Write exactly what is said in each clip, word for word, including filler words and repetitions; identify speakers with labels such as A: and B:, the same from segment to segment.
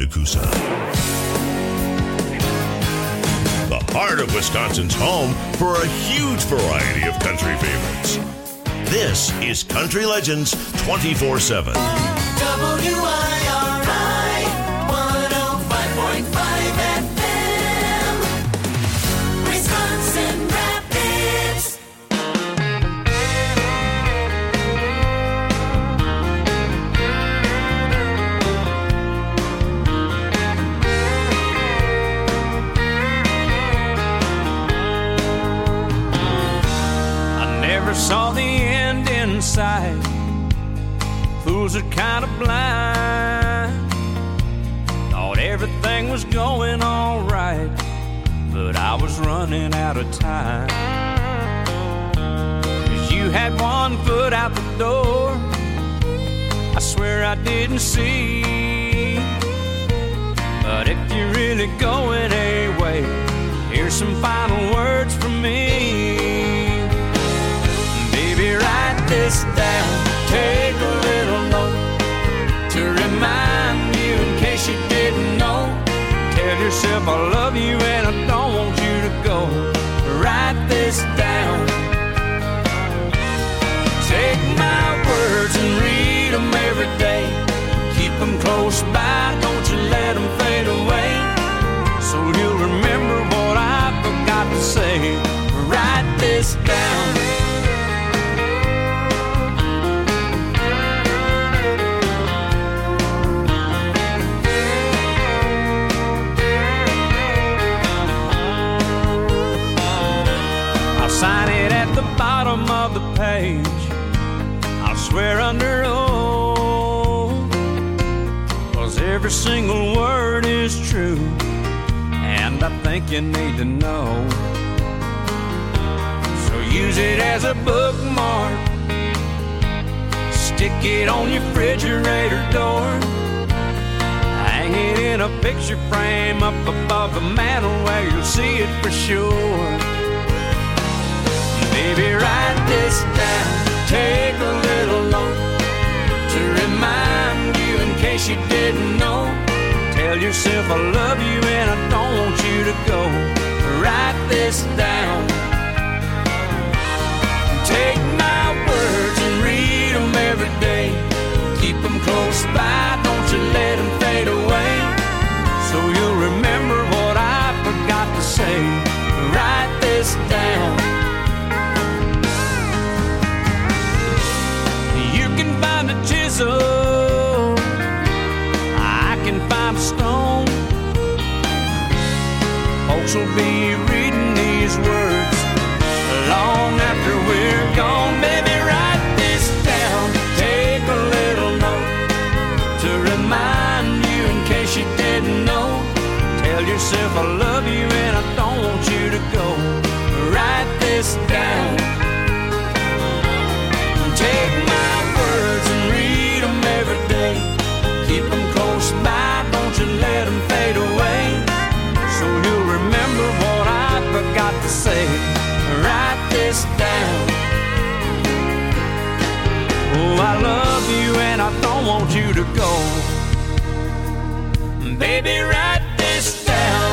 A: Coosa. The heart of Wisconsin's home for a huge variety of country favorites. This is Country Legends twenty-four seven.
B: W I R I one oh five point five F M, Wisconsin Rapids.
C: I never saw the end in sight. Fools are kind of blind. Thought everything was going all right, but I was running out of time. 'Cause you had one foot out the door, I swear I didn't see. But if you're really going away, here's some final words from me. Baby, write this down. Take a little note to remind you in case you didn't know. Tell yourself I love you and I don't want you to go. Write this down. Take my words and read them every day. Keep them close by, don't you let them fade away. So you'll remember what I forgot to say. Write this down. Sign it at the bottom of the page. I'll swear under oath, 'cause every single word is true, and I think you need to know. So use it as a bookmark. Stick it on your refrigerator door. Hang it in a picture frame up above the mantel where you'll see it for sure. Baby, write this down. Take a little note to remind you in case you didn't know. Tell yourself I love you and I don't want you to go. Write this down. Take my words and read them every day. Keep them close by, don't you let them fade away. So you'll remember what I forgot to say. Write this down. Find a chisel, I can find a stone. Folks will be reading these words long after we're gone. Baby, write this down. Take a little note to remind you in case you didn't know. Tell yourself I love you and I don't want you to go. Write this down. Take my words and read them every day. Keep them close by, don't you let them fade away. So you'll remember what I forgot to say. Write this down. Oh, I love you and I don't want you to go. Baby, write this down.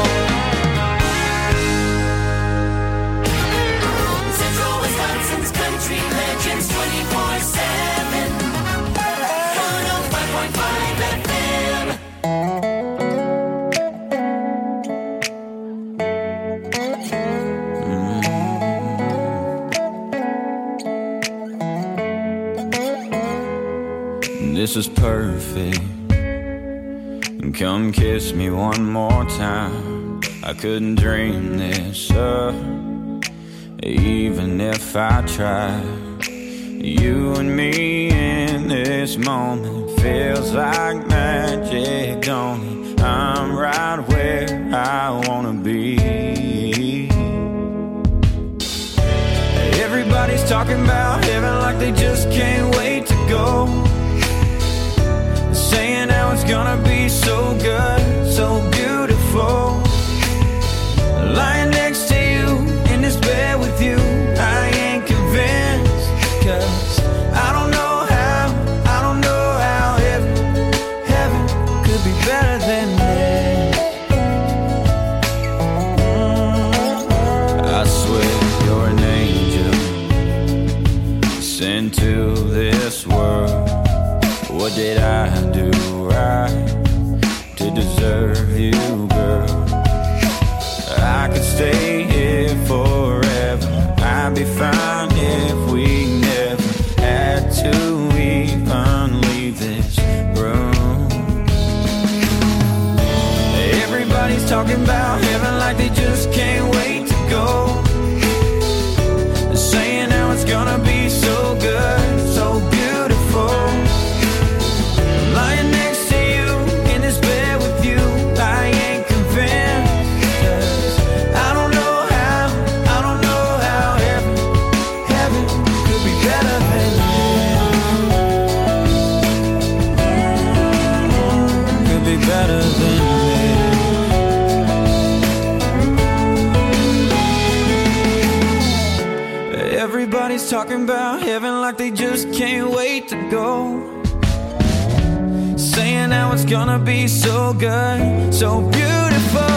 B: Central Wisconsin's Country Legends twenty-four seven, one oh five point five F M.
D: This is perfect. Come kiss me one more time. I couldn't dream this up, even if I tried. You and me in this moment feels like magic, don't it? I'm right where I wanna be. Everybody's talking about heaven like they just can't wait to go. Saying how it's gonna be so good, so beautiful. Lying next to you in this bed with you, I ain't convinced. 'Cause I don't know how, I don't know how heaven, heaven could be better than this. into this world. What did I do right to deserve you, girl? I could stay here forever. I'd be fine if we never had to even leave this room. Everybody's talking about heaven like they just can't wait to go. They're saying how it's gonna be so good, so beautiful. Lying next to you in this bed with you, I ain't convinced. 'Cause I don't know how, I don't know how heaven, heaven could be better than this. Could be better than this. Everybody's talking about heaven like they just can't wait to go. Saying how it's gonna be so good, so beautiful.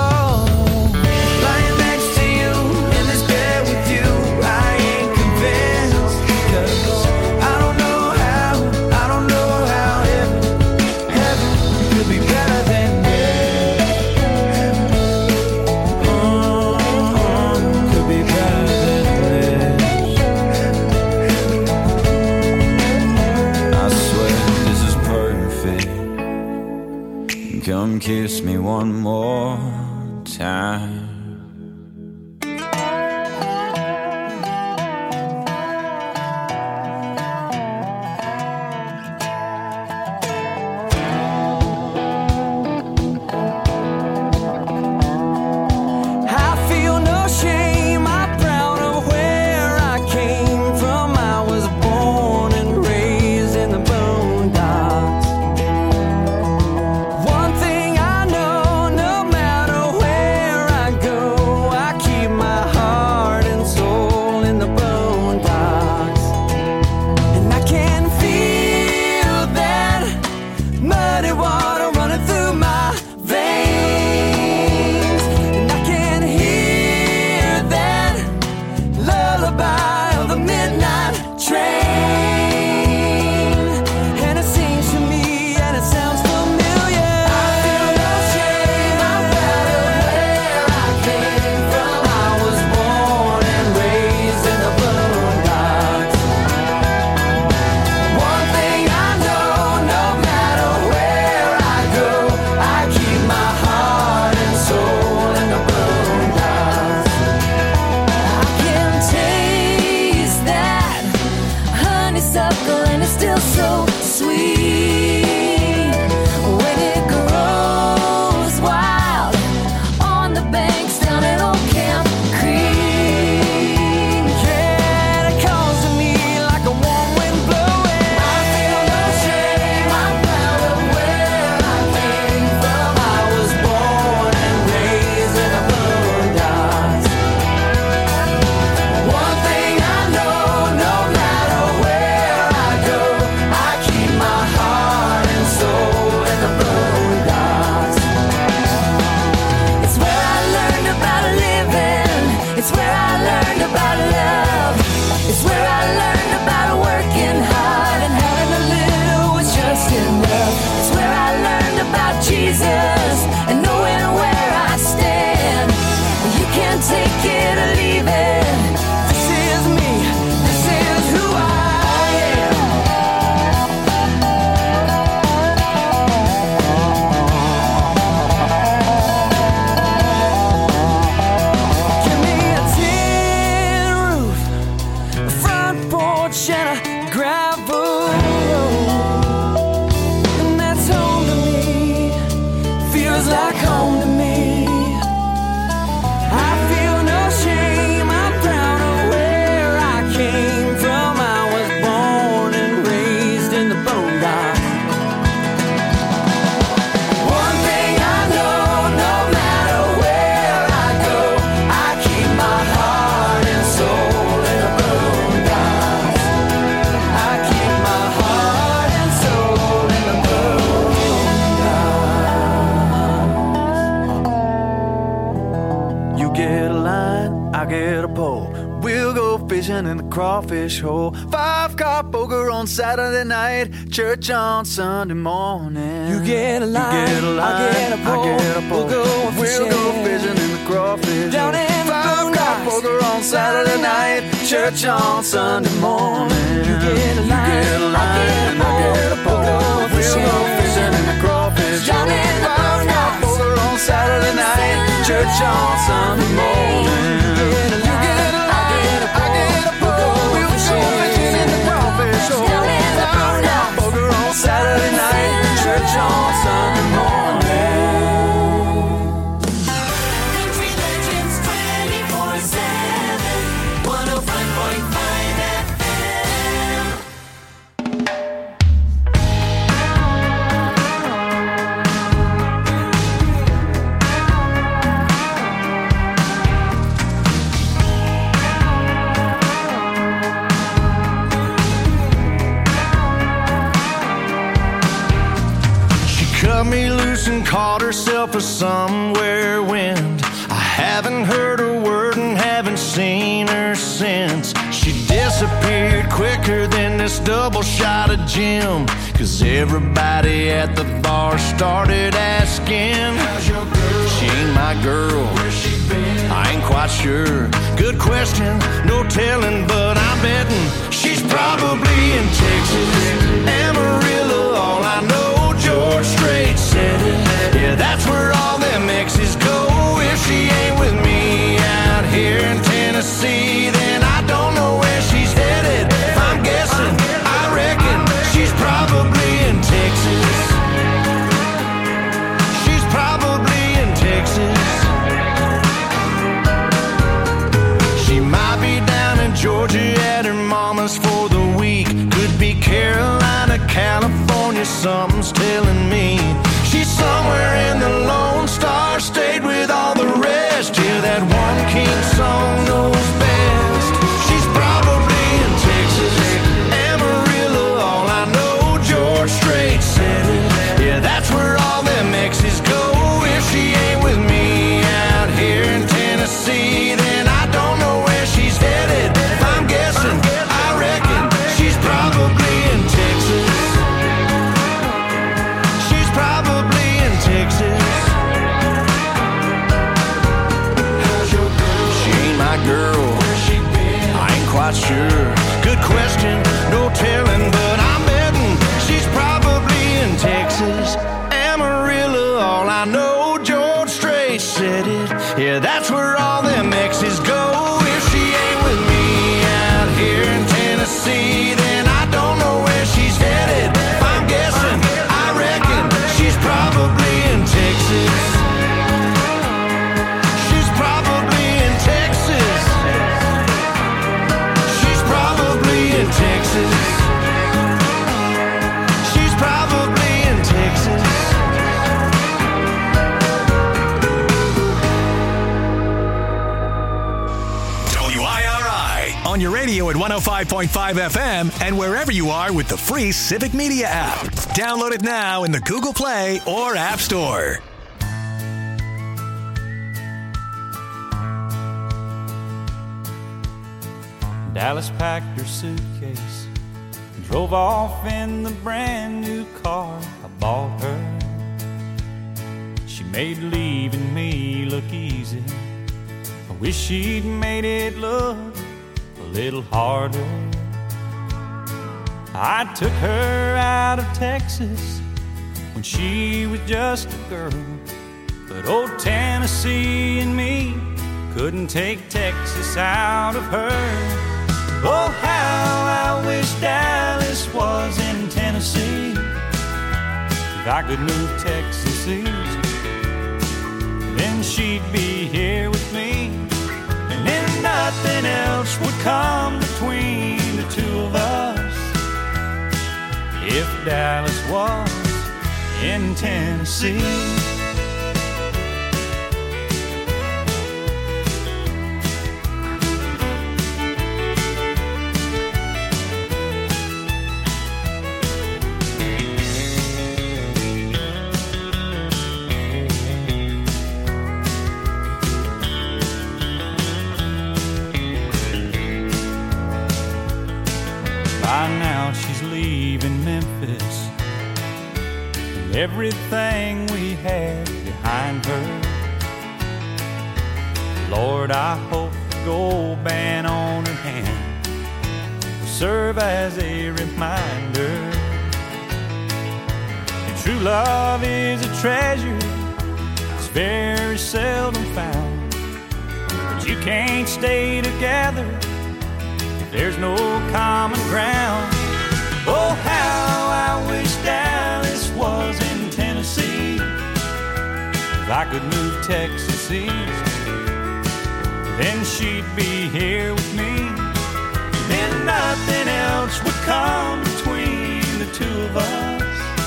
D: Lying next to you in this bed with you, I ain't convinced. 'Cause I don't know how, I don't know how heaven, heaven could be better than this. Oh, could be better than this. I swear this is perfect. Come kiss me one more time. I feel no shame, I'm proud of where I came from. I was born and raised in the boondocks. One thing I know, no matter where I go, I keep my heart and soul in the boondocks. And I can feel that muddy water running through my veins. And I can hear that lullaby of the midnight train. And it sings to me and it sounds familiar. I feel no shame, I'm proud of where I came from. I was born and raised in the boondocks. One thing I know, no matter where I go, I keep my heart and soul in the boondocks. I can taste that honeysuckle and it's still so sweet when it grows wild on the banks down at Old Camp Creek. Yeah, it calls to me like a warm wind blowing. I feel no shame, I'm proud of where I came from. I was born and raised in the boondocks. One thing I know, no matter where I go, I keep my heart and soul in the boondocks. It's where I learned about living. It's where I learned about love. It's where I learned about working hard and having a little was just enough. It's where I learned about Jesus and knowing where I stand. You can't take it or leave it. This is me. This is who I am. Give me a tin roof, a front porch and a gravel road, and that's home to me. Feels like home to me. I feel no shame, I'm proud of where I came from. I was born and raised in the boondocks. One thing I know, no matter where I go, I keep my heart and soul in the boondocks. I keep my heart and soul in the boondocks.
E: fishing in the crawfish hole. Five car poker on Saturday night, church on Sunday morning.
D: You get a line,
E: you get a line,
D: I get a pole,
E: I get a pole.
D: we'll go fishing,
E: we'll go fishing in the crawfish
D: down
E: hole.
D: in the
E: Five car poker on Saturday night, church on Sunday morning.
D: You get a line,
E: you get a line,
D: I get a pole,
E: I get a pole.
D: we'll go
E: We'll go fishing in the crawfish
D: down
E: hole.
D: in the
E: Five car poker on Saturday night, church on Sunday morning. You get a line, I get a pole. We'll go fishing in the crawfish hole. Five car poker on Saturday night, church on Sunday morning.
B: Country Legends twenty-four seven, one oh five point five F M.
F: She cut me loose and caught herself a somewhere wind. I haven't heard a word and haven't seen her since. She disappeared quicker than this double shot of gin. Cause everybody at the bar started asking, how's your girl? She ain't my girl. Where's she been? I ain't quite sure. Good question, no telling, but I'm betting she's probably in Texas, Amarillo. All I know, George Strait said it. Yeah, that's where all them exes go. If she ain't with me out here in Tennessee, then I don't know where she's headed. If I'm guessing, I reckon she's probably in Texas. She's probably in Texas. She might be down in Georgia at her mama's for the week. Could be Carolina, California, something's telling me. She's somewhere in the Lone Star State with all the rest. Yeah, that one king song knows best. She's probably in Texas, Amarillo. All I know, George Strait said it. Yeah, that's where all them exes go. If she ain't with me out here in Tennessee, then I don't know where she's headed. If I'm guessing, I reckon she's probably in Texas. She's probably in Texas. How's your girl? She ain't my girl. Where's she been? I ain't quite sure. Good question, no telling, but I'm betting she's probably in Texas, Amarillo. All I know, George Strait said it. Yeah, that's where all them exes go. If she ain't with me out here in Tennessee, then I don't know where she's headed. If I'm guessing, I reckon she's probably in Texas. She's probably in Texas. She's probably in Texas. She's probably in Texas.
G: W I R I on your radio at one oh five point five F M and wherever you are with the free Civic Media app. Download it now in the Google Play or App Store.
C: Dallas packed her suitcase and drove off in the brand new car I bought her. She made leaving me look easy. I wish she'd made it look a little harder. I took her out of Texas when she was just a girl, but old Tennessee and me couldn't take Texas out of her. Oh, how I wish Dallas was in Tennessee. If I could move Texas east, then she'd be here with me, and then nothing else would come between the two of us. If Dallas was in Tennessee.
D: By now she's leaving Memphis, and everything we had behind her. Lord, I hope the gold band on her hand will serve as a reminder. And true love is a treasure, it's very seldom found. But you can't stay together if there's no common ground. Oh, how I wish Dallas was in Tennessee. If I could move Texas east, then she'd be here with me. Then nothing else would come between the two of us.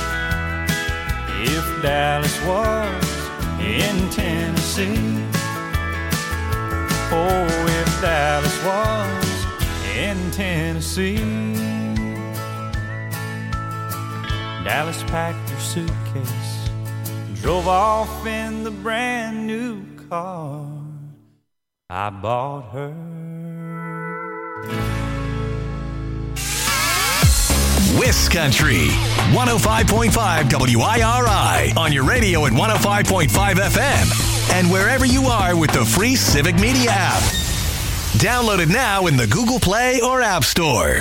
D: If Dallas was in Tennessee. Oh, if Dallas was in Tennessee. Dallas packed her suitcase and drove off in the brand new car I bought her.
G: Wiss Country, one oh five point five W I R I, on your radio at one oh five point five F M, and wherever you are with the free Civic Media app. Download it now in the Google Play or App Store.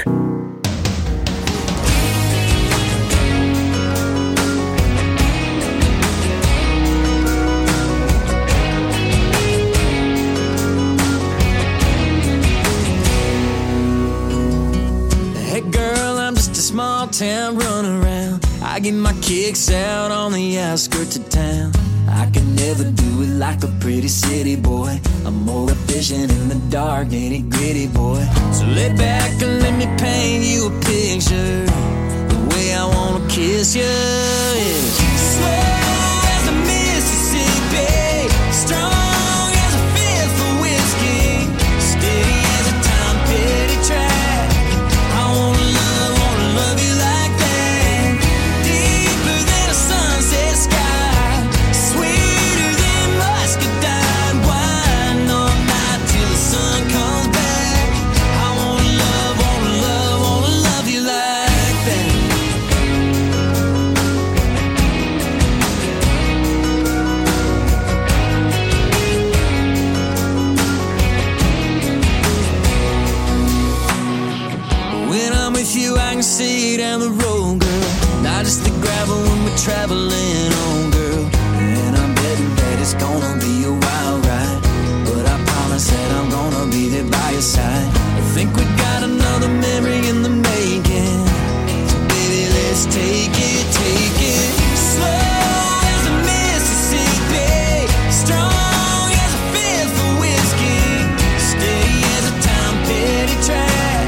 H: Small town run around, I get my kicks out on the outskirts of town. I can never do it like a pretty city boy. I'm more efficient in the dark, nitty gritty boy. So lay back and let me paint you a picture, the way I wanna kiss you. Yeah. Slow as the Mississippi, strong as a fifth of whiskey, steady as a Tom Petty track. I wanna love love you like that, deeper than a sunset sky, sweeter than muscadine wine, all night till the sun comes back. I wanna love, wanna love, wanna love you like that. When I'm with you, I can see down the road, girl. Not just the gravel when we're traveling on, girl. And I'm betting that it's gonna be a wild ride, but I promise that I'm gonna be there by your side. I think we got another memory in the making, so baby, let's take it, take it slow as the Mississippi, strong as a fifth of whiskey, steady as a Tom Petty track.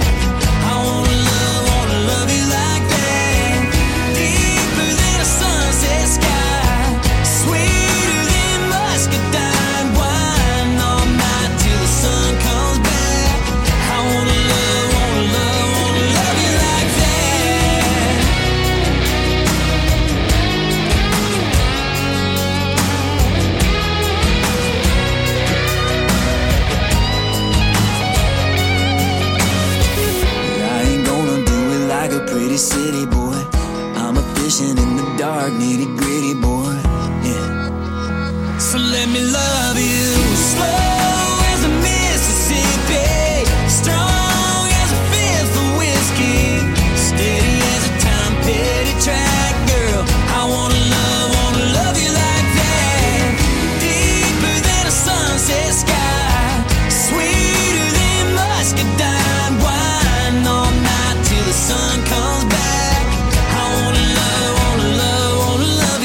H: City boy, I'm a fishing in the dark, nitty gritty boy, yeah. So let me love you, slow as a Mississippi, strong as a fifth of whiskey, steady as a Tom Petty track, girl. I wanna love, wanna love you like that, deeper than a sunset sky, sweeter than muscadine wine, all night till the sun comes back. I wanna love, wanna love, wanna love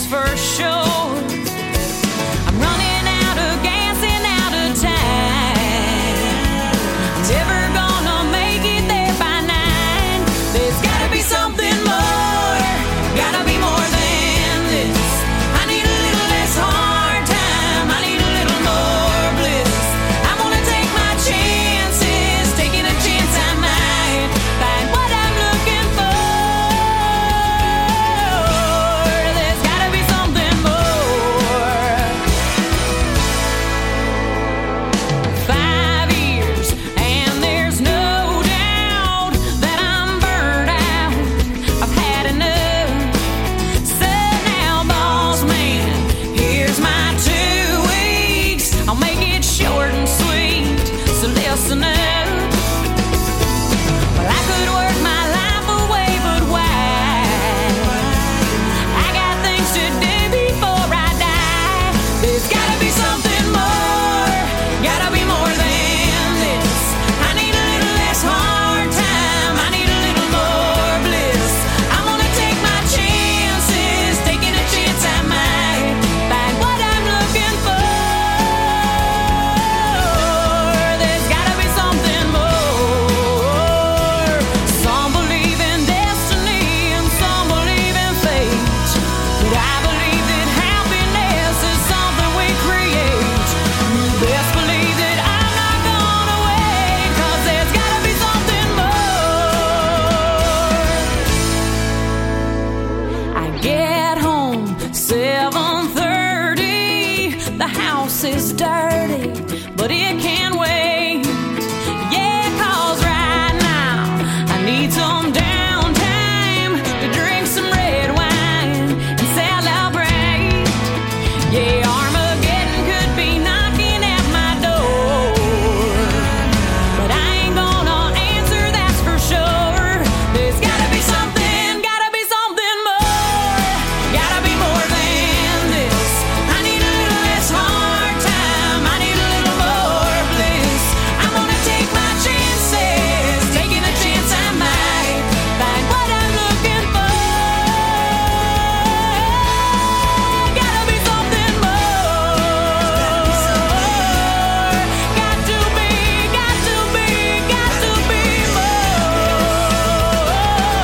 I: for sure. I'm running out of gas and out of time. Never gonna make it there by nine. There's gotta be something more, gotta be more than this. I need a little less hard time, I need a little more bliss. I'm gonna take my chances, taking a chance I might find what I'm looking for. There's gotta be something more. Five years and there's no doubt that I'm burned out. I've had enough. So now, boss man, here's my two weeks. I'll make it short and sweet, so listen up. Well, I could work my life away, but why? I got things to do before I die. There's gotta be something more, gotta be more than this. I need a little less hard time, I need a little more bliss. I'm gonna take my chances, taking a chance I might find what I'm looking for. There's gotta be something more. Some believe in destiny and some believe in fate, but I believe that happiness is something we create. You best believe that I'm not gonna wait, 'cause there's gotta be something more. I get home seven thirty. The house is dirty, but it can wait. Yeah, 'cause right now I need some downtime to drink some red wine and celebrate. Yeah, Armageddon could be knocking at my door, but I ain't gonna answer, that's for sure. There's gotta be something, gotta be something more, gotta be more than this. I need a little less hard time, I need a little more bliss. I'm gonna take my chances, taking a chance I might find what I'm looking for. Gotta be something more. Got to be, got to be, got to be more.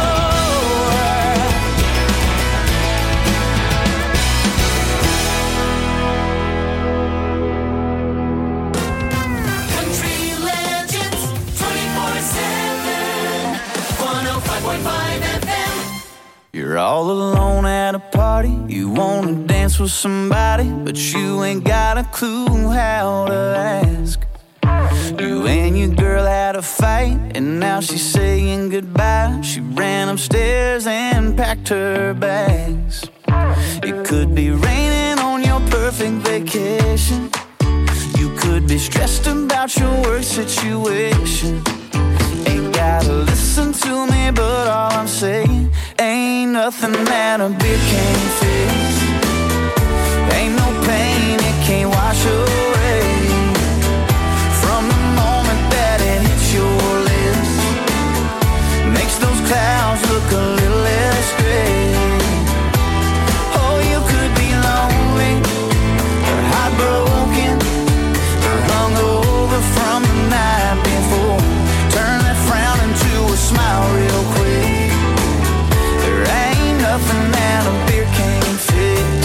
B: Country Legends twenty-four seven. one oh five point five F M.
D: You're all alone at a party. You wanna dance with somebody, but you ain't got a clue how to ask. You and your girl had a fight, and now she's saying goodbye. She ran upstairs and packed her bags. It could be raining on your perfect vacation. You could be stressed about your work situation. Ain't gotta listen to me, but all I'm saying ain't nothing that a beer can't fix. Ain't no pain it can't wash away. From the moment that it hits your lips, makes those clouds look a little less gray. Oh, you could be lonely or heartbroken or hungover from the night before. Turn that frown into a smile real quick. There ain't nothing that a beer can't fix.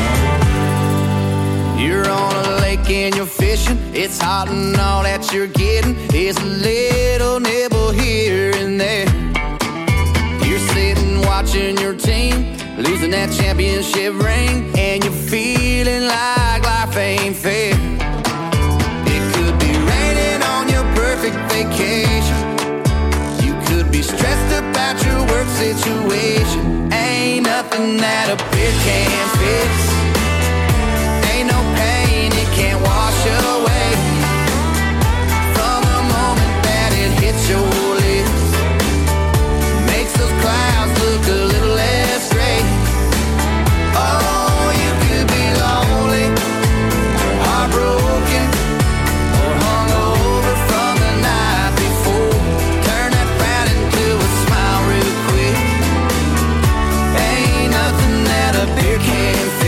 D: You're on a lake and you're fishing. It's hot and all that you're getting is a little nibble here and there. You're sitting watching your team losing that championship ring, and you're feeling like life ain't fair. It could be raining on your perfect vacation. You could be stressed about your work situation. Ain't nothing that a beer can't fix. Ain't no pain it can't wash away. From the moment that it hits your lips, makes those clouds look a little less gray. Oh, you could be lonely or heartbroken or hungover from the night before. Turn that frown into a smile real quick. Ain't nothing that a beer can't fix.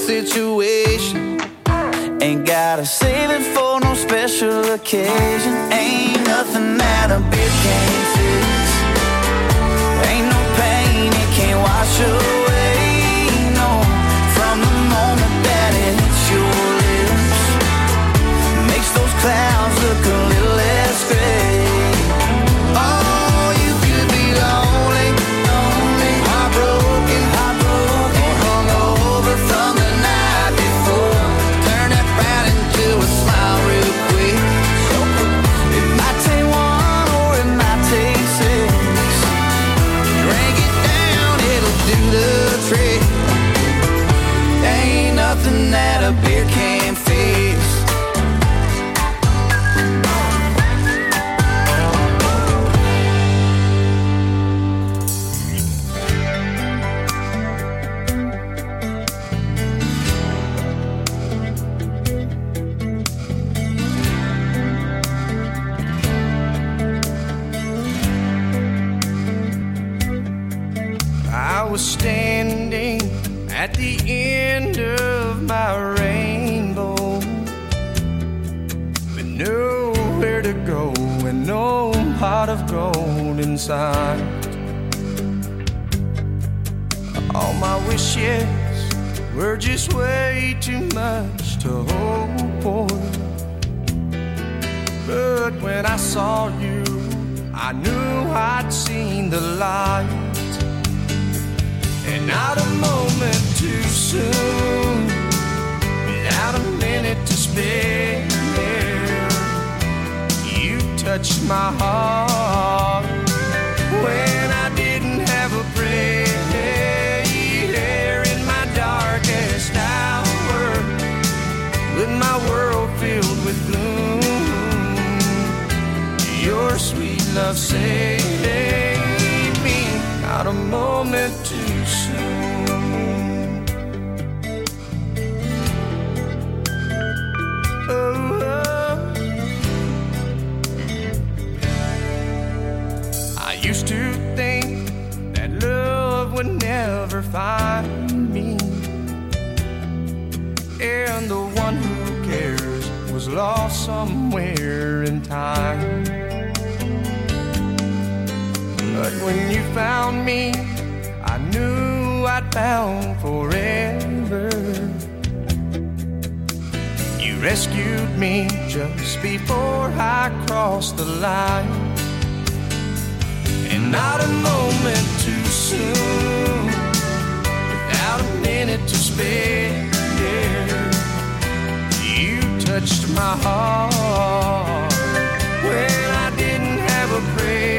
H: situation. Ain't gotta save it for no special occasion. Ain't nothing that a beer can't fix. Ain't no pain it can't wash away. No, from the moment that it hits your lips, makes those clouds look a little less gray. Oh, you could be lonely, lonely, heartbroken, heartbroken, or hungover from the night before. Turn that frown into a smile real quick. So it might take one or it might take six. Drink it down, it'll do the trick. Ain't nothing that a beer can't fix.
F: I was standing at the end of my rainbow, with nowhere to go and no pot of gold inside. All my wishes were just way too much to hope for. But when I saw you, I knew I'd seen the light. And not a moment too soon, without a minute to spare, you touched my heart when I didn't have a prayer. In my darkest hour, with my world filled with gloom, your sweet love saved me. Not a moment too soon. Oh, oh. I used to think that love would never find me, and the one who cares was lost somewhere in time. But when you found me, I knew I'd found forever. You rescued me just before I crossed the line. And not a moment too soon, without a minute to spare, you touched my heart when I didn't have a prayer.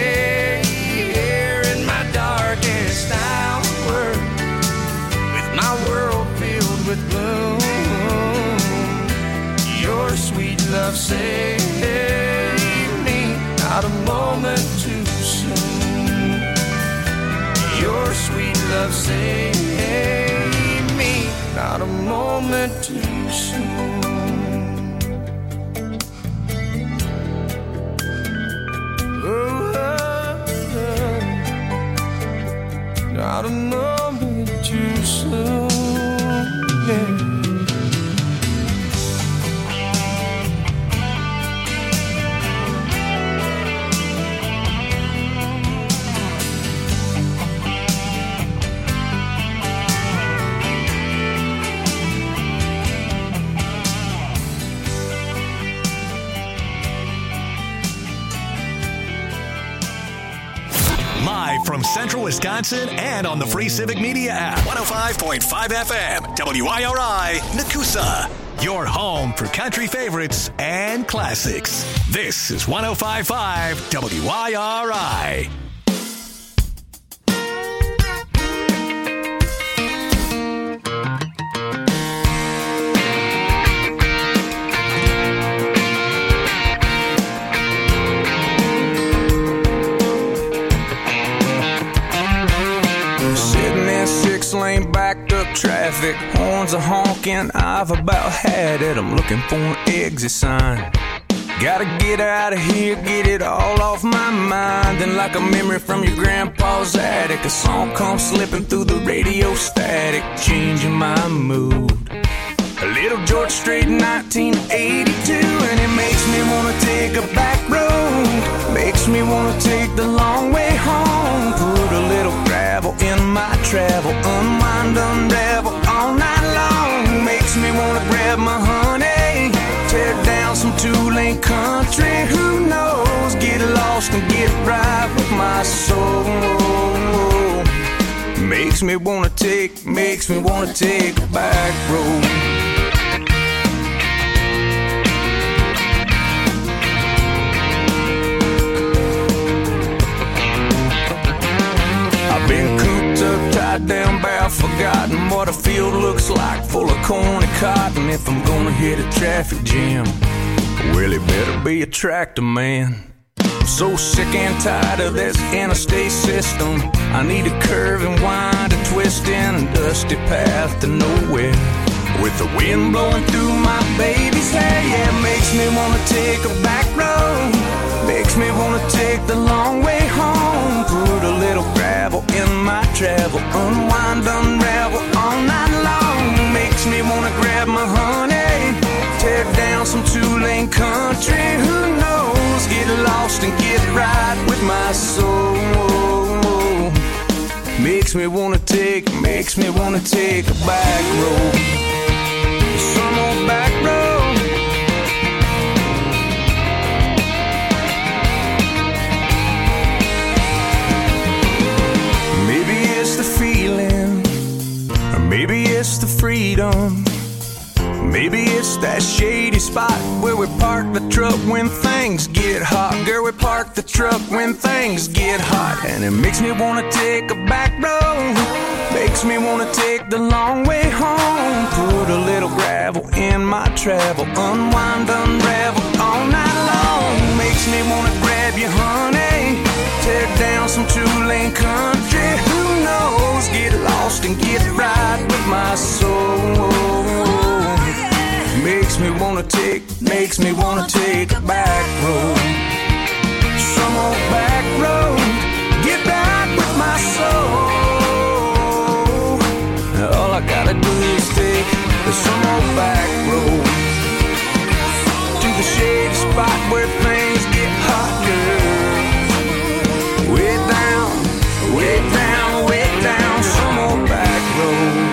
F: Darkest hour, with my world filled with gloom, your sweet love saved me. Not a moment too soon. Your sweet love saved me. Not a moment too soon. Oh, not a moment too soon, yeah.
G: Live from Central Wisconsin and on the Free Civic Media app. one oh five point five F M, W I R I, Nakusa. Your home for country favorites and classics. This is one oh five point five W I R I.
D: Lane backed up traffic, horns are honking, I've about had it, I'm looking for an exit sign. Gotta get out of here, get it all off my mind. Then like a memory from your grandpa's attic, a song comes slipping through the radio static, changing my mood. A little George Strait nineteen eighty-two, and it makes me wanna take a back road. Makes me wanna take the long way home. Put a little gravel in my travel, unwind, unravel all night long. Makes me wanna grab my honey, tear down some two-lane country. Who knows? Get lost and get right with my soul. Makes me wanna take, makes me wanna take a back road. I've been cooped up, tied down, bound, forgotten what a field looks like, full of corn and cotton. If I'm gonna hit a traffic jam, well, it better be a tractor man. I'm so sick and tired of this interstate system. I need a curve and wind, a twist in a dusty path to nowhere, with the wind blowing through my baby's hair. Yeah, it makes me wanna take a back road. Makes me wanna take the long way home. Put a little gravel in my travel, unwind, unravel all night long. Makes me wanna grab my honey, tear down some two-lane country. Who knows? Get lost and get right with my soul. Makes me wanna take, makes me wanna take a back road. Some old back road. Maybe it's the feeling, or maybe it's the freedom. Maybe it's that shady spot where we park the truck when things get hot. Girl, we park the truck when things get hot. And it makes me wanna take a back road. Makes me wanna take the long way home. Put a little gravel in my travel, unwind, unravel all night long. Makes me wanna grab you, honey, tear down some two-lane country. Who knows? Get lost and get right with my soul. Makes me wanna take, makes me wanna take a back road. Some old back road, get back with my soul. All I gotta do is take some old back road to the shady spot where things get hot, girl. Way down, way down, way down, some old back road.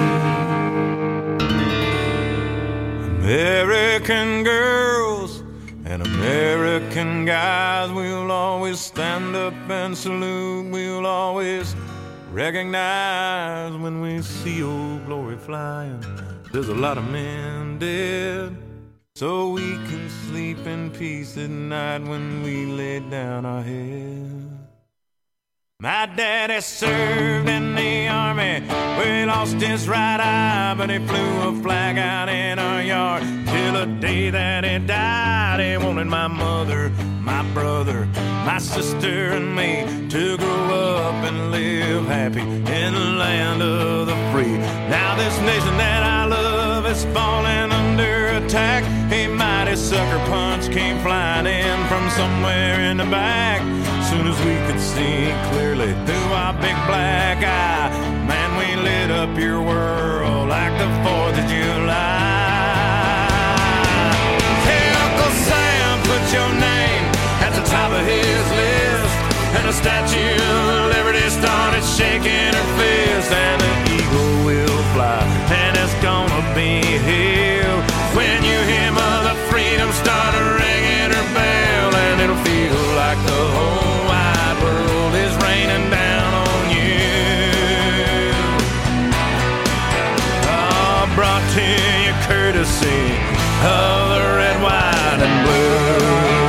D: American girls and American guys, we'll always stand up and salute. We'll always recognize when we see old glory flying. There's a lot of men dead, so we can sleep in peace at night when we lay down our head. My daddy served in the army, where he lost his right eye, but he flew a flag out in our yard till the day that he died. He wanted my mother, my brother, my sister, and me to grow up and live happy in the land of the free. Now this nation that I love is falling under attack. A mighty sucker punch came flying in from somewhere in the back. Soon as we could see clearly through our big black eye, man, we lit up your world like the fourth of July. Hey, Uncle Sam, put your name at the top of his list, and the Statue of Liberty started shaking her fist, and the eagle will fly, and it's gonna be here when you hear Mother Freedom start ringing her bell, and it'll feel like the whole wide world is raining down on you. Oh, brought to you courtesy of the red, white, and blue.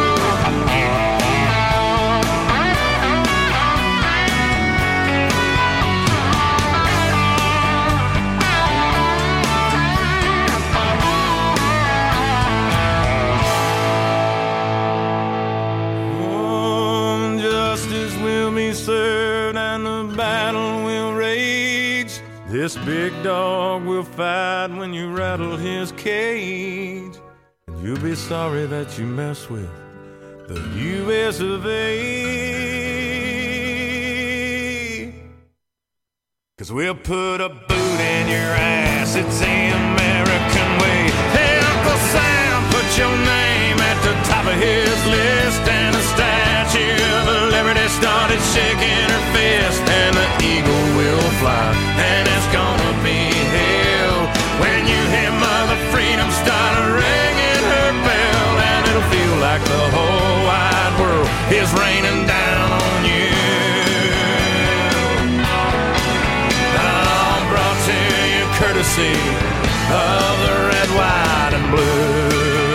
D: Served and the battle will rage. This big dog will fight when you rattle his cage. And
J: you'll be sorry that you messed with the U S of A. 'Cause we'll put a boot in your ass, it's the American way. Hey, Uncle Sam, put your name at the top of his list. And the Statue of Liberty started shaking her fist. And the eagle will fly, and it's gonna be hell when you hear Mother Freedom start ringing her bell. And it'll feel like the whole wide world is raining down on you. I'm brought to you courtesy of the red, white, and blue.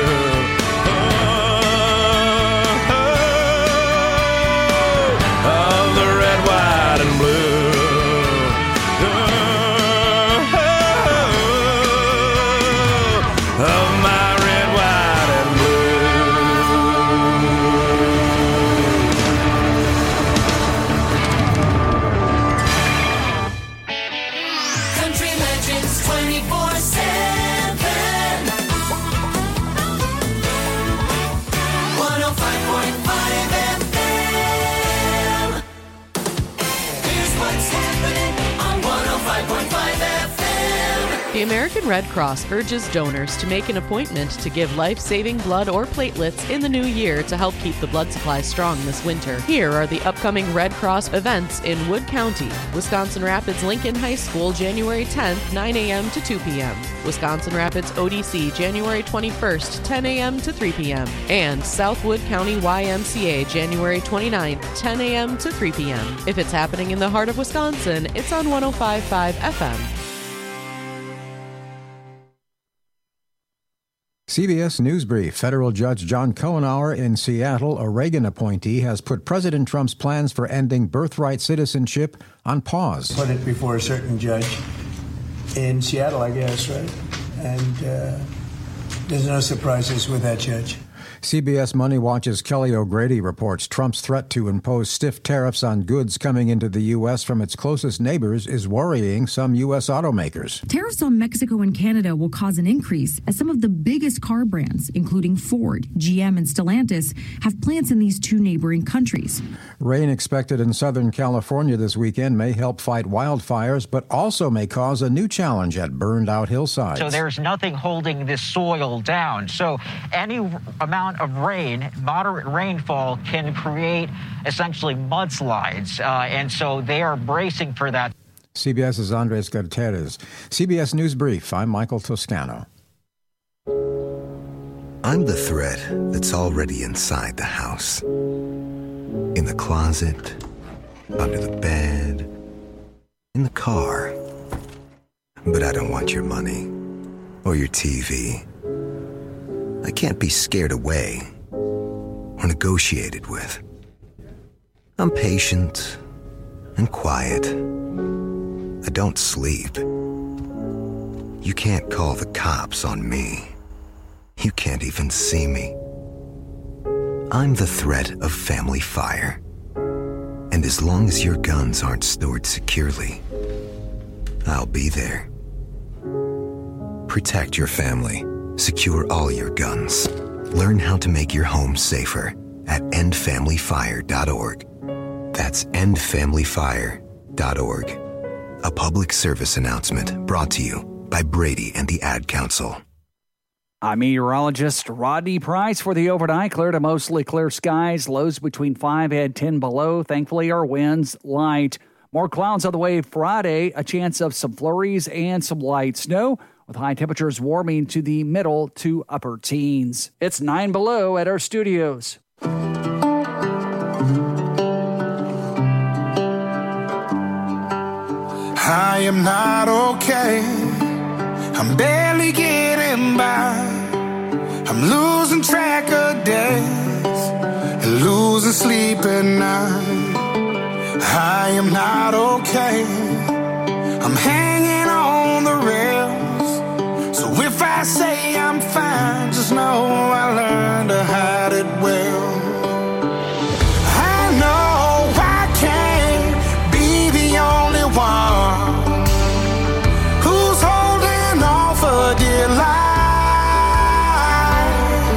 K: The American Red Cross urges donors to make an appointment to give life-saving blood or platelets in the new year to help keep the blood supply strong this winter. Here are the upcoming Red Cross events in Wood County. Wisconsin Rapids Lincoln High School, January tenth, nine a.m. to two p.m. Wisconsin Rapids O D C, January twenty-first, ten a.m. to three p.m. And Southwood County Y M C A, January twenty-ninth, ten a.m. to three p.m. If it's happening in the heart of Wisconsin, it's on one oh five point five F M.
L: C B S News Brief. Federal Judge John Cohenauer in Seattle, a Reagan appointee, has put President Trump's plans for ending birthright citizenship on pause.
M: Put it before a certain judge in Seattle, I guess, right? And uh, there's no surprises with that judge.
L: C B S Money Watch's Kelly O'Grady reports Trump's threat to impose stiff tariffs on goods coming into the U S from its closest neighbors is worrying some U S automakers.
N: Tariffs on Mexico and Canada will cause an increase as some of the biggest car brands, including Ford, G M, and Stellantis, have plants in these two neighboring countries.
L: Rain expected in Southern California this weekend may help fight wildfires, but also may cause a new challenge at burned-out hillsides.
O: So there's nothing holding this soil down. So any amount of rain, moderate rainfall, can create essentially mudslides. Uh, and so they are bracing for that.
L: CBS's Andres Gutierrez. C B S News Brief. I'm Michael Toscano.
P: I'm the thread that's already inside the house. In the closet, under the bed, in the car. But I don't want your money or your T V. I can't be scared away or negotiated with. I'm patient and quiet. I don't sleep. You can't call the cops on me. You can't even see me. I'm the threat of family fire. And as long as your guns aren't stored securely, I'll be there. Protect your family. Secure all your guns. Learn how to make your home safer at end family fire dot org. That's end family fire dot org. A public service announcement brought to you by Brady and the Ad Council.
Q: I'm meteorologist Rodney Price for the overnight. Clear to mostly clear skies. Lows between five and ten below. Thankfully, our winds light. More clouds on the way Friday. A chance of some flurries and some light snow, with high temperatures warming to the middle to upper teens. It's nine below at our studios.
R: I am not okay. I'm barely getting by. I'm losing track of days and losing sleep at night. I am not okay. I'm hanging on the rails. So if I say I'm fine, just know I learned to hide it well. I know I can't be the only one who's holding on for dear life.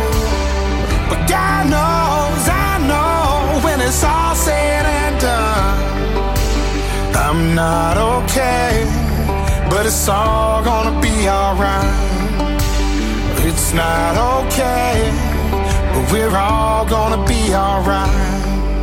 R: it's all gonna be alright. It's not okay, but we're all gonna be alright.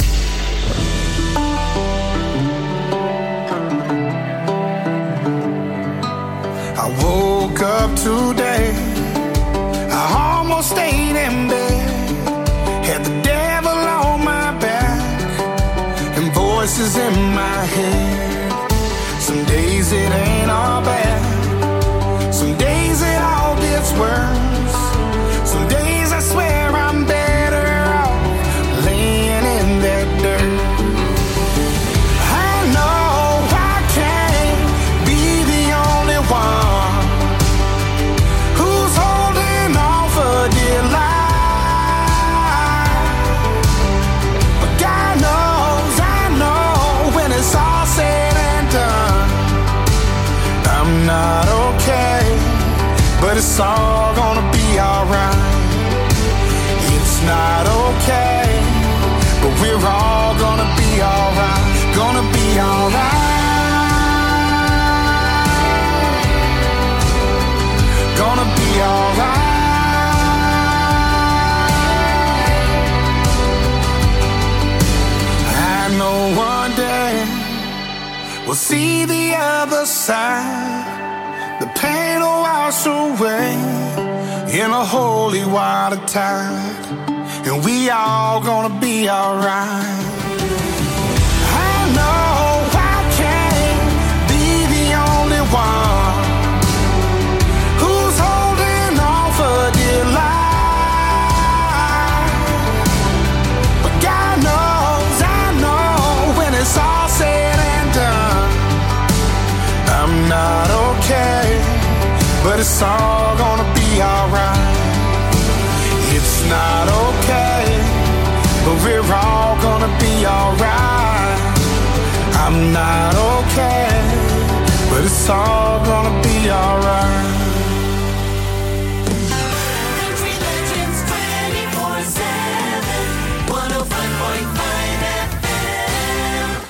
R: I woke up today, I almost stayed in bed, had the devil on my back and voices in my head. Some days it ain't all bad, some days it all gets worse. Some days I swear I'm better off laying in that dirt. I know I can't be the only one who's holding on for dear life. But God knows, I know, when it's all said and done, I'm not okay, but it's all gonna be alright. It's not okay, but we're all gonna be alright. Gonna be alright. Gonna be alright. I know one day we'll see the other side. The pain will wash away in a holy water tide, and we all gonna be alright. I know I can't be the only one who's holding on for dear life, but God knows, I know, when it's all said and done, I'm not okay, but it's all gonna be alright. It's not okay, but we're all gonna be alright. I'm not okay, but it's all gonna be alright.
B: Country Legends twenty-four seven, one oh five point five F M.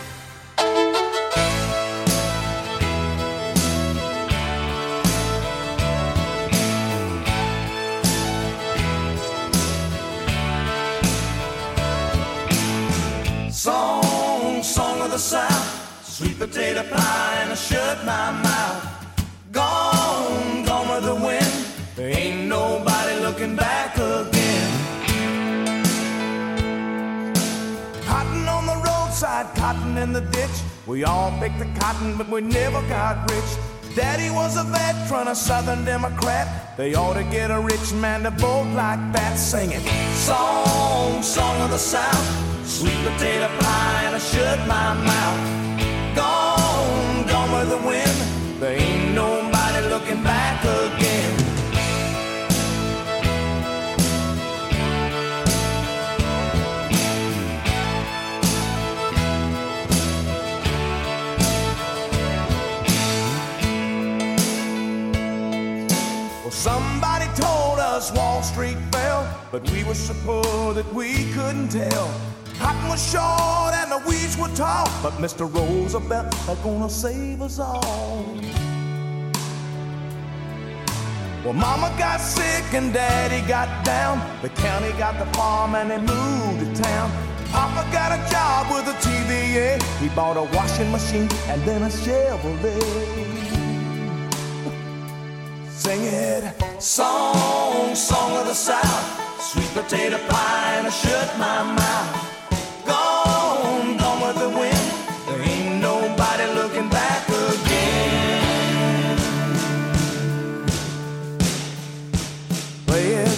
J: Song, song of the South, sweet potato pie and I shut my mouth. Gone, gone with the wind, there ain't nobody looking back again. Cotton on the roadside, cotton in the ditch. We all picked the cotton, but we never got rich. Daddy was a veteran, a Southern Democrat. They ought to get a rich man to vote like that. Singing song, song of the South, sweet potato pie and I shut my mouth. Gone, gone with the wind, there ain't nobody looking back again. Well, somebody told us Wall Street fell, but we were so poor that we couldn't tell. Cotton was short and the weeds were tall, but Mister Roosevelt is gonna save us all. Well, Mama got sick and Daddy got down. The county got the farm and they moved to town. Papa got a job with a T V A. He bought a washing machine and then a Chevrolet. Sing it, song, song of the South, sweet potato pie and I shut my mouth. Gone, gone with the wind, there ain't nobody looking back again. Play it.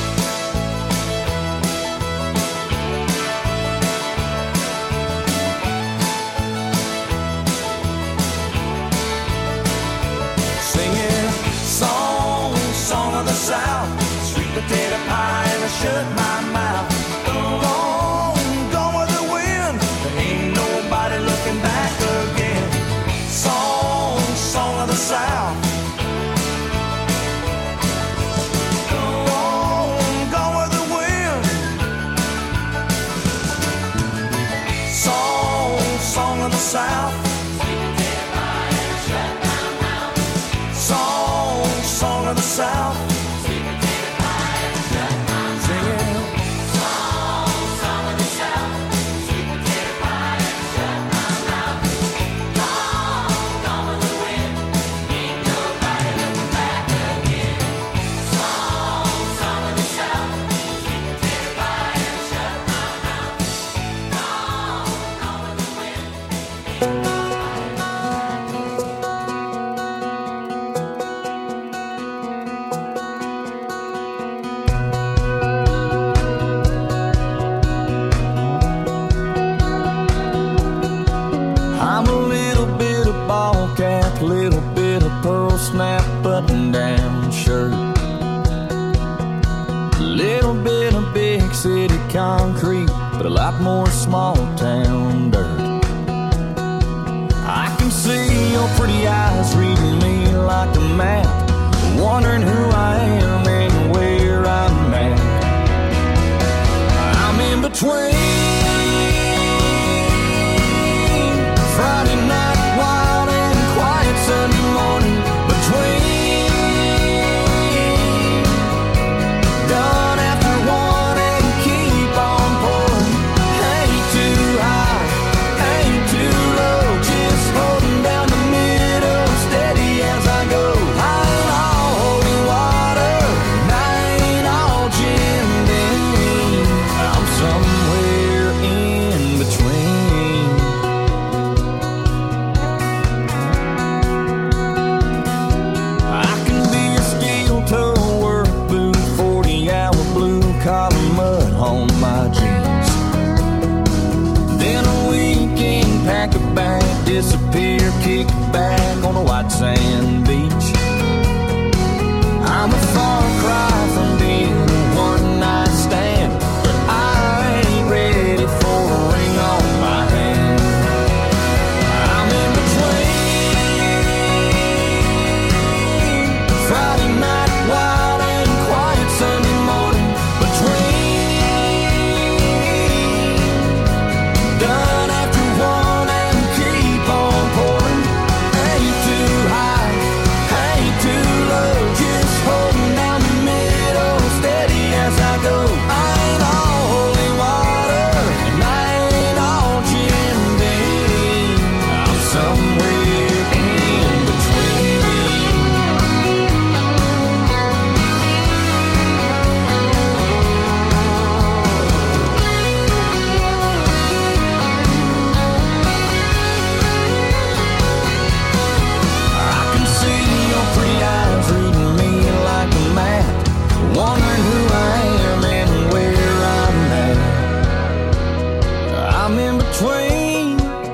J: Singing song, song of the South, sweet potato pie and I shut my mouth. Gone, gone with the wind, there ain't nobody looking back again. Song, song of the South. Gone, gone with the wind. Song, song of the South.
E: of the South. I'm a little bit of ball cap, little bit of pearl snap button down shirt, little bit of big city concrete, but a lot more small town dirt. I can see your pretty eyes reading me like a map, wondering who I am and where I'm at. I'm in between Friday night wild and quiet Sunday morning, between done after one and keep on pouring. Ain't too high, ain't too low, just holding down the middle, steady as I go. I ain't all holy water, and I ain't all Jim Beam. I'm somewhere in between. I can be a steel toe work boot, forty hour blue collar mud on my jeans. Then a weekend pack a bag, disappear, kick back on a white sand beach. I'm a far cry from being a one night stand, but I ain't ready for a ring on my hand. I'm in between Friday night wild and quiet Sunday morning, between done after one and keep on pouring. Ain't too high, ain't too low, just holding down the middle, steady as I go. I ain't all holy water, and I ain't all Jim Beam. I'm somewhere in between. I can see your pretty eyes reading me like a map, wondering who I am and where I'm at. I'm in between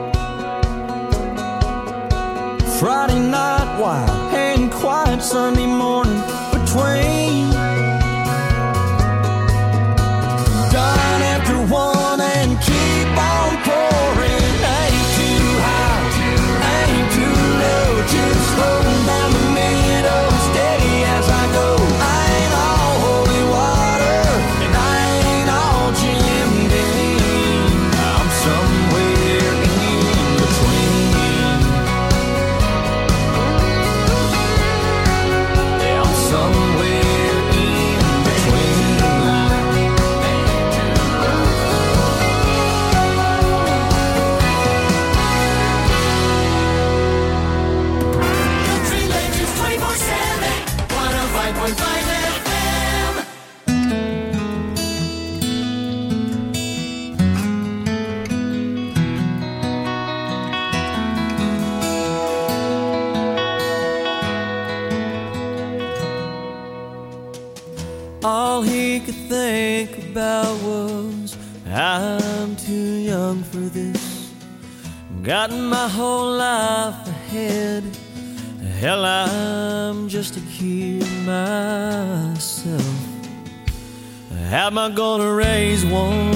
E: Friday night wild and quiet Sunday morning, between done after one and keep on pouring. Ain't too high, ain't too low, just holding down the middle, steady as I go. I ain't all holy water, and I ain't all Jim Beam. I'm somewhere in between. Yeah, I'm somewhere in between.
B: Country Legends twenty-four seven, one oh five point five F M.
E: All he could think about was, I'm too young for this. Got my whole life ahead. Hell, I'm just a kid myself. How am I gonna raise one?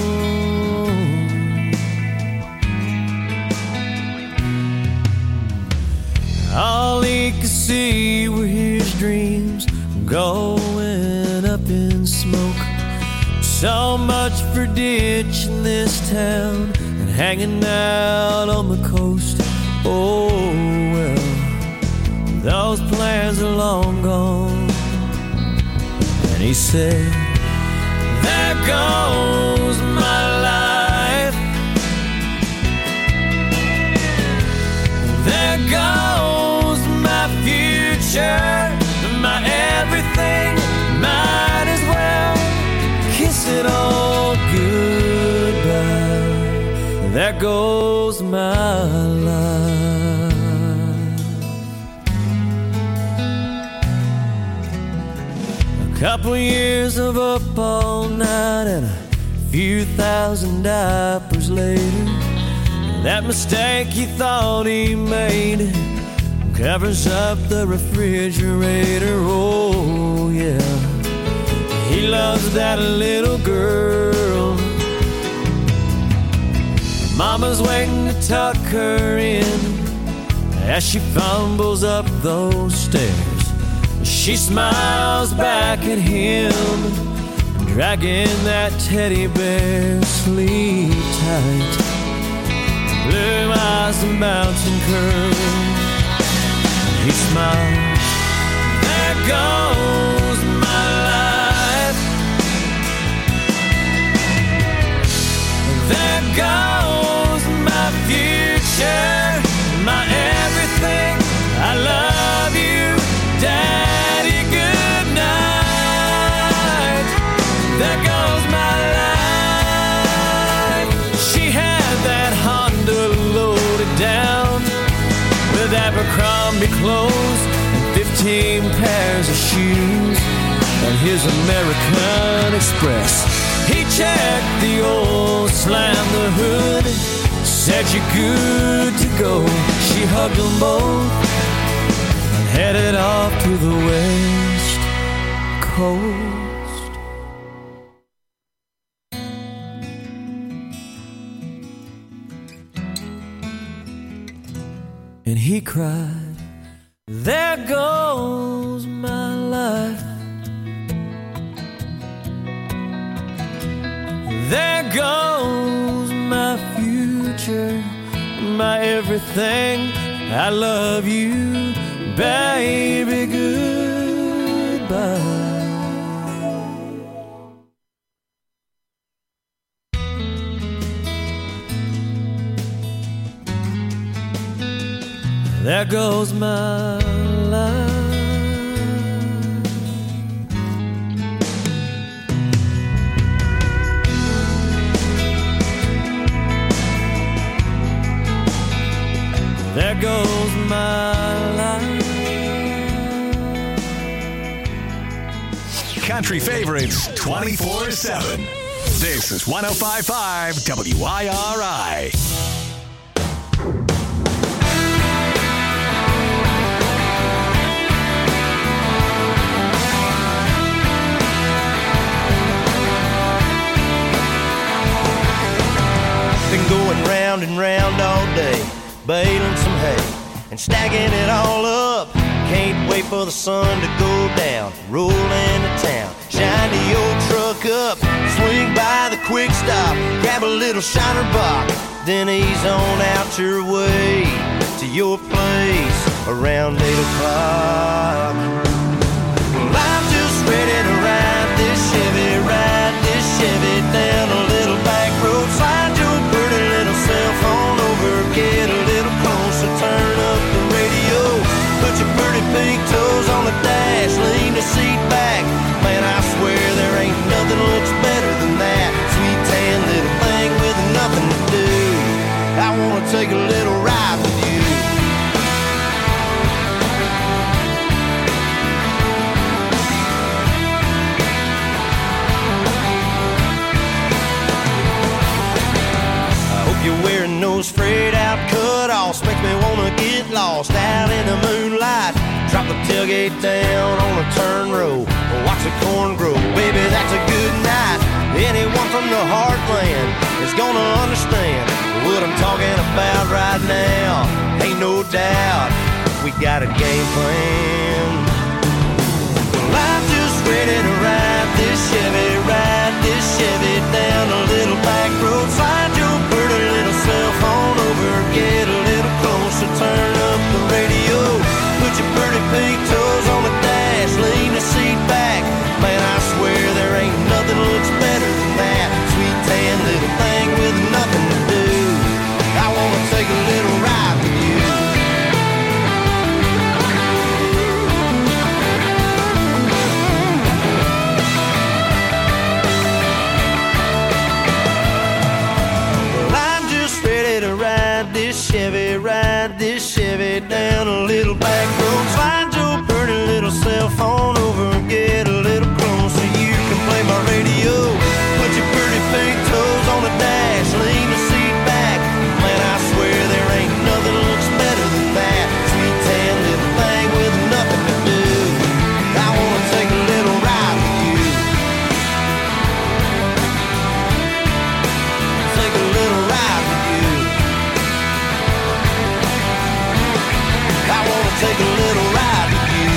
E: All he could see were his dreams going up in smoke. So much for ditching this town and hanging out on the coast. Oh well, those plans are long gone.
D: And he said, there goes my life. There goes my future, my everything. Might as well kiss it all goodbye. There goes my life. A couple years of up all night and a few thousand diapers later, that mistake he thought he made covers up the refrigerator. Oh yeah, he loves that little girl. Mama's waiting to tuck her in as she fumbles up those stairs. She smiles back at him, dragging that teddy bear. Sleep tight, blue eyes and bouncing curls. He smiles, there goes my life. There goes my future, my everything. I love you, Daddy, good night. There goes my life. She had that Honda loaded down with Abercrombie clothes and fifteen pairs of shoes and his American Express. He checked the oil, slammed the hood, said you're good to go. She hugged them both and headed off to the West Coast. And he cried, there goes my life. There goes my future, my everything. I love you, baby, goodbye. There goes my life. There goes my life.
G: Country favorites twenty-four seven. This is one oh five point five W I R I.
S: Been going round and round all day, baling some hay and stacking it all up. Can't wait for the sun to go down, roll into town, shine the old truck up, swing by the quick stop, grab a little shiner box, then ease on out your way to your place around eight o'clock. Well, I'm just ready to ride this Chevy, ride this Chevy down a little back road, slide your pretty little cell phone over, get a little closer, turn up the radio, put your pretty pink toes on the dash, lean the seat back. Man, I swear there ain't nothing looks better than that sweet tan little thing with nothing to do. I wanna take a little ride with you. You're wearing those frayed out cut-offs, makes me wanna get lost out in the moonlight. Drop the tailgate down on a turn row, watch the corn grow. Baby, that's a good night. Anyone from the heartland is gonna understand what I'm talking about right now. Ain't no doubt we got a game plan. Well, I'm just ready to ride this Chevy, ride this Chevy down a little back road. Slide your pretty little cell phone over, get a little closer, turn up the radio, put your pretty pink toes on the dash, lean the seat back. Man, I swear head down a little back road. Slide your pretty little cell phone over and get a little close so you can play my radio. Put your pretty pink toes on the dash, lean the seat back. Man, I swear there ain't nothing looks better than that. Sweet tan little thing with nothing to do. I wanna take a little ride with you. Take a little ride with you. I wanna take a little ride with you.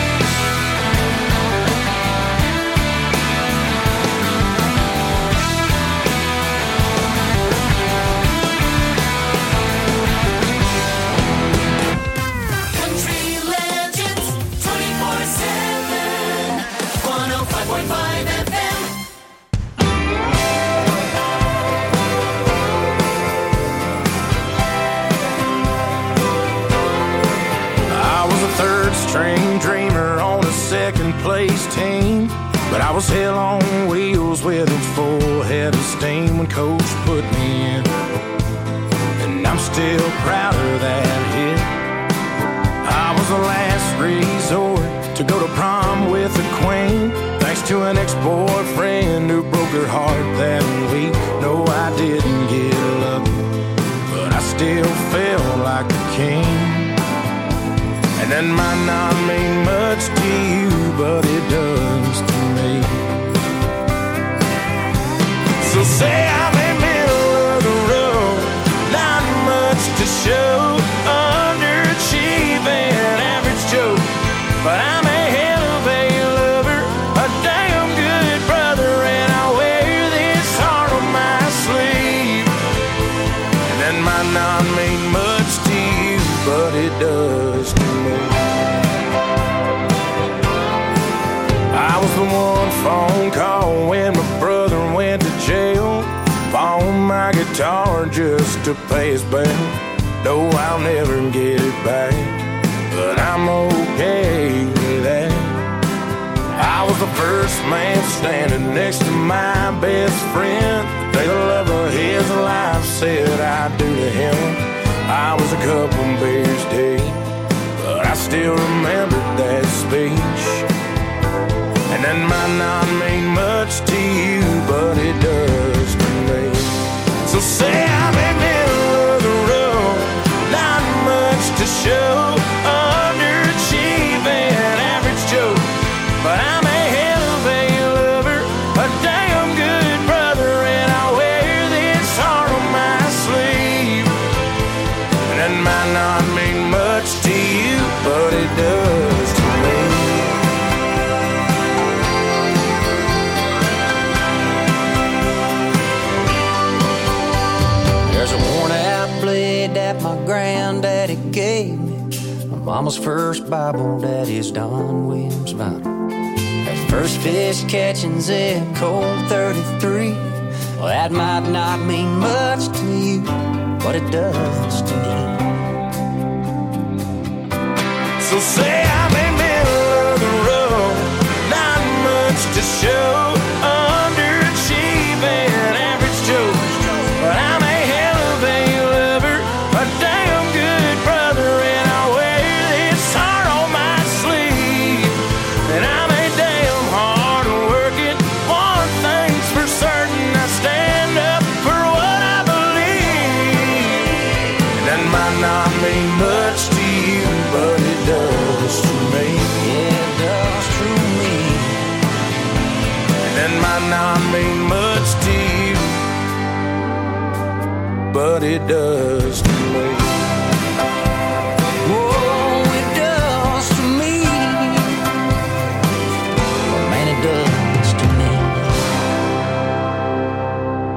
B: Country Legends twenty-four seven, one oh five point five F M.
R: I was a third string dreamer on a second place team, but I was hell on wheels with a full head of steam when coach put me in, and I'm still proud of that hit. I was the last resort to go to prom with a queen, thanks to an ex-boyfriend who broke her heart that week. No, I didn't get lucky, but I still felt like a king. And that might not mean much to you, but it does to me. So say I'm in the middle of the road, not much to show, underachieving, average Joe, but I'm a hell of a lover, a damn good brother, and I wear this heart on my sleeve. And that might not mean much to you, but it does to me. I was the one phone call when my brother went to jail. Pawned my guitar just to pay his bail. No, I'll never get it back, but I'm okay with that. I was the first man standing next to my best friend. The day the love of his life said I do to him. I was a couple beers deep, but I still remember that speech. And that might not mean much to you, but it does to me. So say I'm in the middle of the road, not much to show, underachieving, average Joe, but I'm a hell of a lover, a damn good brother, and I wear this heart on my sleeve. And that might not mean much to you, but it does to me.
H: There's a worn out blade that my granddaddy gave me. My mama's first Bible, daddy's Don Williams Bible. That first fish catching's in cold thirty-three. Well, that might not mean much to you, but it does to me.
R: So say I'm in the middle of the road, not much to show, underachieving, average Joe, but I'm a hell of a lover, a damn good brother, and I wear this heart on my sleeve. And I'm a damn hard working, one thing's for certain, I stand up for what I believe. And that might not mean much to you, but it does to me.
H: Yeah, it does to me.
R: And that might not mean much to you, but it does to me.